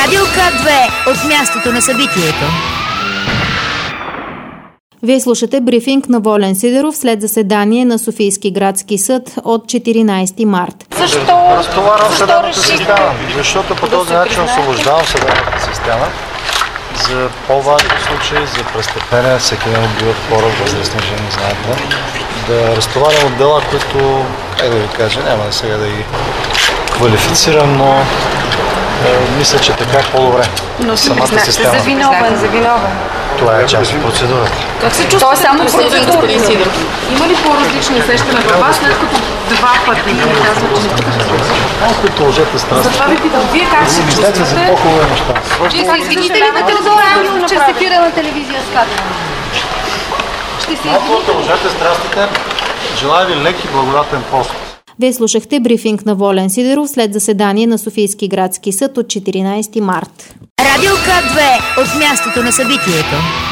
Радио К2 от мястото на събитието. Вие слушате брифинг на Волен Сидеров след заседание на Софийски градски съд от 14 март. Разтоварвам съдебната система, защото по този начин освобождавам съдебната система за по-важни случаи, за престъпления, всеки ден убиват хора, възрастни жени, знаете. Да разтоварям от дела, които, как да ви кажа, няма да сега да ги квалифицирам, но мисля, че така е по-добре. Но се признахте за виновен. Това е част от процедурата. Как се чувства само процедурата? Има ли по-различни усещания във вас, след като два пъти ви казват, че не сте? Малко и положете страст. Затова ви питам, вие как се Мислете за по-хубави неща. Вие се извините ли на Теодор Ангелов, че се фира на телевизия с кадър? Ще се Малко положете страстите. Желая ви лек и благодатен пост. Вие слушахте брифинг на Волен Сидеров след заседание на Софийски градски съд от 14 март. Радио К2 от мястото на събитието.